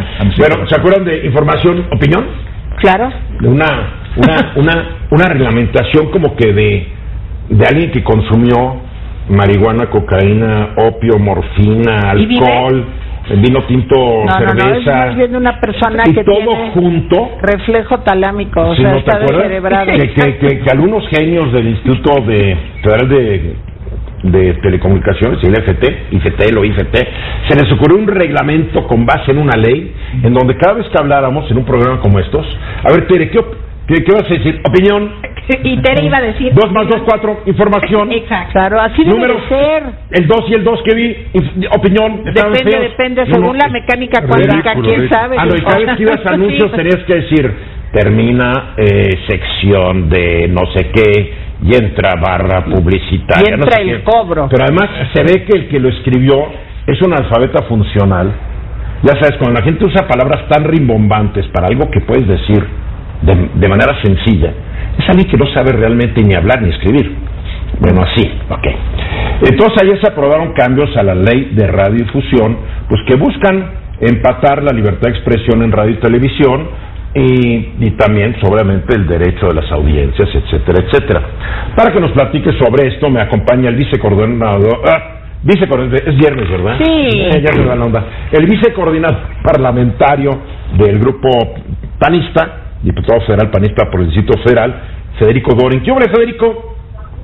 Bueno, ¿se acuerdan de información, opinión? Claro. De una reglamentación como que de alguien que consumió marihuana, cocaína, opio, morfina, alcohol, vino tinto, cerveza. No, es bien una persona y que todo tiene junto, reflejo talámico, o ¿sí, sea, no está descerebrado. que algunos genios del Instituto Federal de Telecomunicaciones, el IFT, se les ocurrió un reglamento con base en una ley, en donde cada vez que habláramos en un programa como estos, a ver, Tere, ¿qué vas a decir? Opinión. Y Tere iba a decir 2 más 2, 4, información. Exacto. Claro, así números, debe ser. El 2 y el 2 que vi, opinión. Depende, según la mecánica cuántica, quién sabe. Y cada vez que ibas a anuncios tenías que decir, termina sección de no sé qué, y entra barra publicitaria. Y entra el cobro. Pero además se ve que el que lo escribió es un alfabeta funcional. Ya sabes, cuando la gente usa palabras tan rimbombantes para algo que puedes decir de manera sencilla, es alguien que no sabe realmente ni hablar ni escribir. Bueno, así, ok. Entonces ayer se aprobaron cambios a la ley de radiodifusión, pues que buscan empatar la libertad de expresión en radio y televisión y también, obviamente, el derecho de las audiencias, etcétera, etcétera. Para que nos platique sobre esto, me acompaña el vicecoordinador, es viernes, ¿verdad? Sí. Ya me da la onda. El vicecoordinador parlamentario del grupo panista, diputado federal panista por el Distrito Federal, Federico Dorin. ¿Qué hombre, Federico?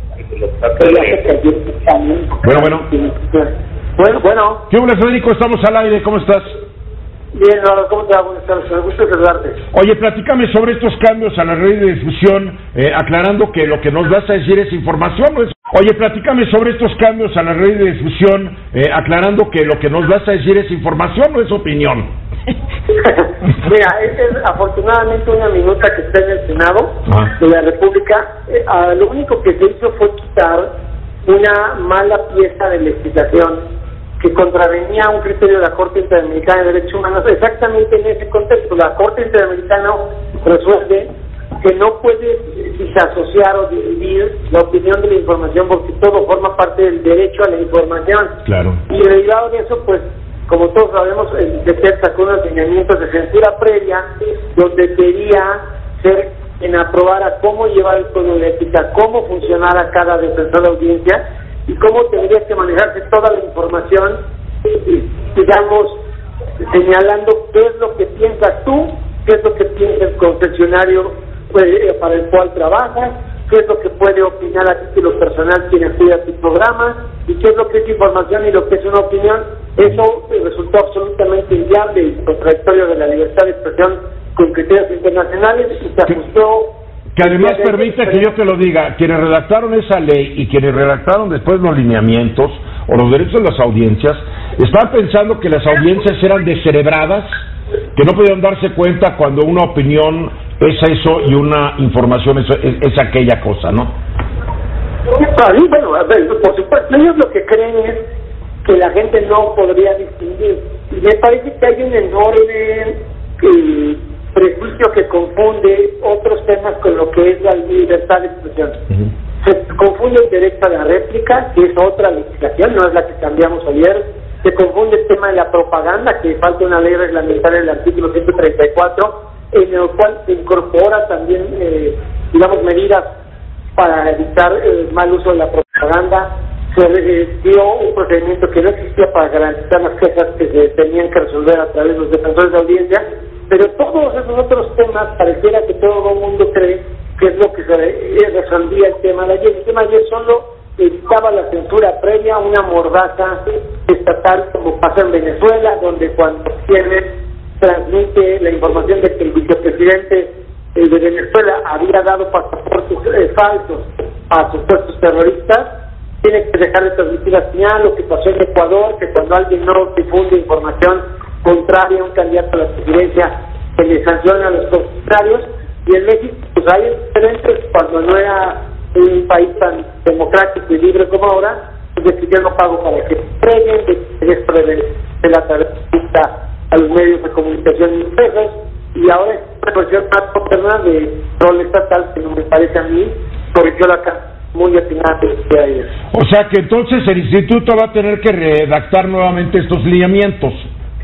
Bueno. ¿Qué hombre, Federico? Estamos al aire, ¿cómo estás? Bien, Laura, ¿cómo te va? Buenas tardes, me gusta saludarte. Oye, platícame sobre estos cambios a la red de difusión, aclarando que lo que nos vas a decir es información, ¿no es? Oye, platícame sobre estos cambios a la red de difusión, aclarando que lo que nos vas a decir es información, no es opinión. Mira, es afortunadamente una minuta que está en el Senado de la República. Lo único que se hizo fue quitar una mala pieza de legislación que contravenía un criterio de la Corte Interamericana de Derechos Humanos. Exactamente en ese contexto, la Corte Interamericana resuelve que no puede disasociar o dividir la opinión de la información, porque todo forma parte del derecho a la información. Claro. Y derivado de eso, pues, como todos sabemos, el DETER sacó unos lineamientos de censura previa, donde quería ser en aprobara cómo llevar el código de ética, cómo funcionara cada defensor de audiencia y cómo tendría que manejarse toda la información, digamos, señalando qué es lo que piensas tú, qué es lo que piensa el concesionario para el cual trabajas, qué es lo que puede opinar a título personal quien acude a tu programa, y qué es lo que es información y lo que es una opinión. Eso resultó absolutamente inviable y contradictorio de la libertad de expresión con criterios internacionales, y se ajustó. Que además permite que yo te lo diga, quienes redactaron esa ley y quienes redactaron después los lineamientos o los derechos de las audiencias, estaban pensando que las audiencias eran descerebradas, que no podían darse cuenta cuando una opinión es eso y una información es aquella cosa, ¿no? Bueno, a ver, por supuesto, ellos lo que creen es que la gente no podría distinguir. Y me parece que hay un enorme prejuicio que confunde otros temas con lo que es la libertad de expresión. Se confunde el derecho a la réplica, que es otra legislación, no es la que cambiamos ayer. Se confunde el tema de la propaganda, que falta una ley reglamentaria en el artículo 134, en el cual se incorpora también, digamos, medidas para evitar el mal uso de la propaganda. Se dio un procedimiento que no existía para garantizar las quejas que se tenían que resolver a través de los defensores de audiencia, pero todos esos otros temas pareciera que todo el mundo cree que es lo que se resolvía el tema de ayer. El tema de ayer solo evitaba la censura previa, una mordaza estatal como pasa en Venezuela, donde cuando pierde transmite la información de que el vicepresidente de Venezuela había dado pasaportes falsos a supuestos terroristas. Tiene que dejar de transmitir la señal. Lo que pasó en Ecuador, que cuando alguien no difunde información contraria a un candidato a la presidencia, se le sanciona a los contrarios. Y en México, pues hay diferentes, cuando no era un país tan democrático y libre como ahora, pues decidieron pago para que preguen de la tarjeta a los medios de comunicación impresos, y ahora es una cuestión más moderna de rol estatal, que no me parece a mí, corrigió la casa muy atinada que hay. O sea que entonces el instituto va a tener que redactar nuevamente estos lineamientos.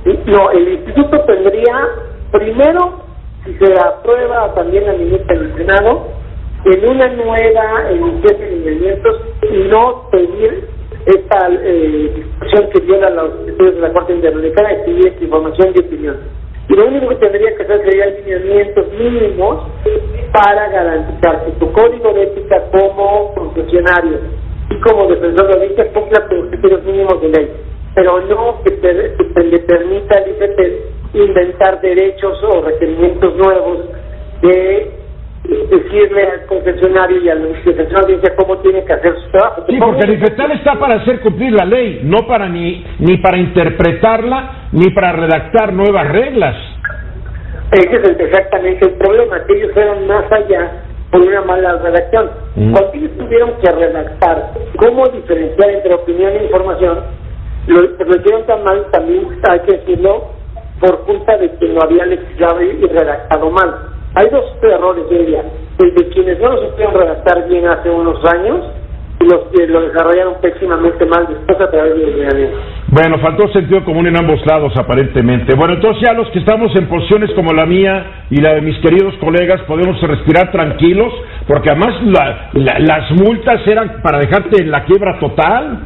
No, el instituto tendría, primero, si se aprueba también la ministra del Senado, en una nueva emisión de lineamientos y no pedir esta discusión que viola los estudios de la Corte Interamericana y pedir esta información de opinión. Y lo único que tendría que hacer sería lineamientos mínimos para garantizar que tu código de ética como funcionario y como defensor de la ley cumpla con los criterios mínimos de ley, pero no que le permita al IFT inventar derechos o requerimientos nuevos de decirle al concesionario y al defensor de la audiencia cómo tiene que hacer su trabajo. Sí, porque el IFETEL está para hacer cumplir la ley, no para ni para interpretarla, ni para redactar nuevas reglas. Ese es exactamente el problema, que ellos fueron más allá por una mala redacción. Cuando ellos tuvieron que redactar cómo diferenciar entre opinión e información, lo hicieron tan mal, también hay que decirlo, por culpa de que lo habían legislado y redactado mal. Hay dos errores, yo diría, el de quienes no lo supieron redactar bien hace unos años y los que lo desarrollaron pésimamente mal después a través de lineamientos. Bueno, faltó sentido común en ambos lados, aparentemente. Bueno, entonces ya los que estamos en posiciones como la mía y la de mis queridos colegas podemos respirar tranquilos, porque además las multas eran para dejarte en la quiebra total.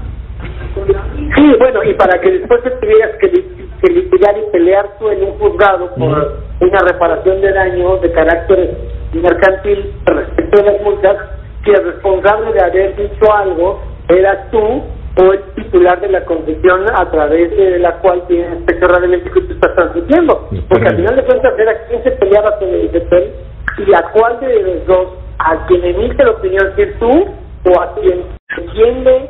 Sí, bueno, y para que después te tuvieras que litigar y pelear tú en un juzgado por una reparación de daño de carácter mercantil respecto a las multas, que el responsable de haber dicho algo eras tú o el titular de la concesión a través de la cual tienes inspector radioeléctrico y tú estás transmitiendo. Porque al final de cuentas era quién se peleaba con el IFETEL y a cuál de los dos, a quien emite la opinión, si es tú o a quien defiende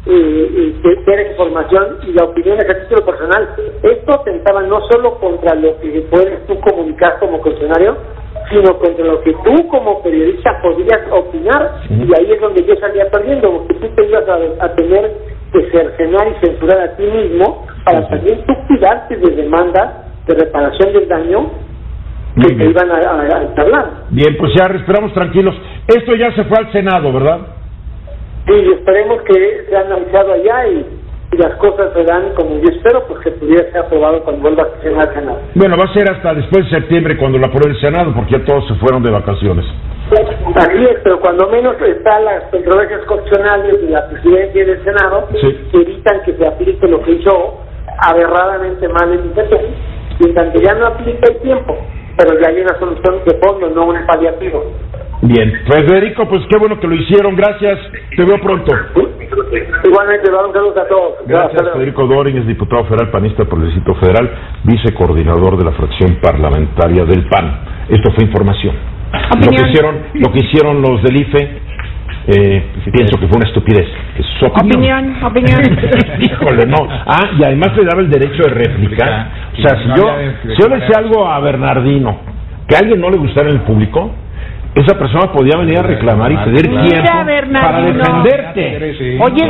que era información y la opinión de ejercicio personal. Esto atentaba no solo contra lo que puedes tú comunicar como funcionario, sino contra lo que tú como periodista podías opinar, y ahí es donde yo salía perdiendo, porque tú te ibas a tener que cercenar y censurar a ti mismo para también tú cuidarte de demandas de reparación del daño que te iban a entablar. Bien, pues ya respiramos tranquilos. Esto ya se fue al Senado, ¿verdad? Sí, esperemos que sea analizado allá y las cosas se dan como yo espero, pues que pudiera ser aprobado cuando vuelva a ser al Senado. Bueno, va a ser hasta después de septiembre cuando lo apruebe el Senado, porque ya todos se fueron de vacaciones. Así es, pero cuando menos están las controversias constitucionales de la presidencia y del Senado, que evitan que se aplique lo que hizo aberradamente mal en IFETEL, y en tanto ya no aplica el tiempo, pero ya hay una solución de fondo, no un paliativo. Bien, Federico, pues qué bueno que lo hicieron, gracias, te veo pronto. Igualmente, un saludo a todos. Gracias, Federico Dorin, es diputado federal panista por el Distrito Federal, vicecoordinador de la fracción parlamentaria del PAN. Esto fue información. Lo que hicieron los del IFE, pienso que fue una estupidez. Es su opinión. Híjole, no. Y además le daba el derecho de réplica. O sea, si yo le decía algo a Bernardino que a alguien no le gustara en el público, esa persona podía venir a reclamar y pedir tiempo para defenderte. Oye,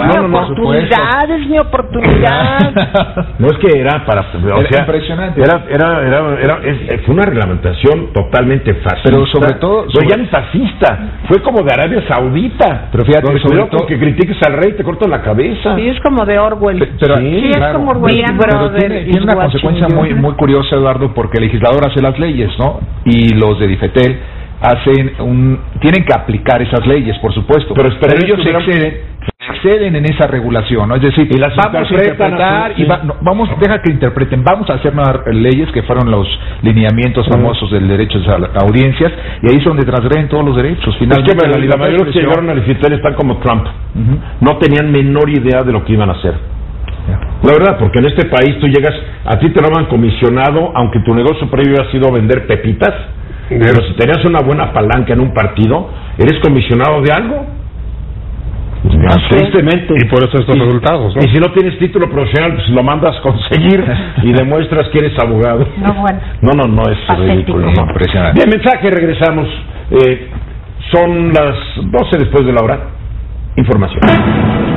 es mi oportunidad. No es que era para... O sea, impresionante. Fue una reglamentación totalmente fascista. Pero sobre todo... ya ni fascista. Fue como de Arabia Saudita. Pero fíjate, sobre todo que critiques al rey te cortan la cabeza. Sí, es como de Orwell. Pero, sí, claro, es como Orwell. Pero tiene una consecuencia muy curiosa, Eduardo, porque el legislador hace las leyes, ¿no? Y los de IFETEL tienen que aplicar esas leyes, por supuesto, pero ellos exceden en esa regulación, ¿no? Es decir, vamos a interpretar y deja que interpreten, vamos a hacer nuevas leyes que fueron los lineamientos famosos del derecho a las audiencias, y ahí es donde transgreden todos los derechos. Finalmente, la mayoría que llegaron al IFETEL están como Trump, no tenían menor idea de lo que iban a hacer. La verdad, porque en este país tú llegas, a ti te llaman comisionado, aunque tu negocio previo ha sido vender pepitas. Pero si tenías una buena palanca en un partido, ¿eres comisionado de algo? Tristemente. Y por eso estos resultados, ¿no? Y si no tienes título profesional, pues lo mandas a conseguir y demuestras que eres abogado. No, es ridículo. No. Impresionante. Bien, mensaje, regresamos. Son las 12 después de la hora. Información.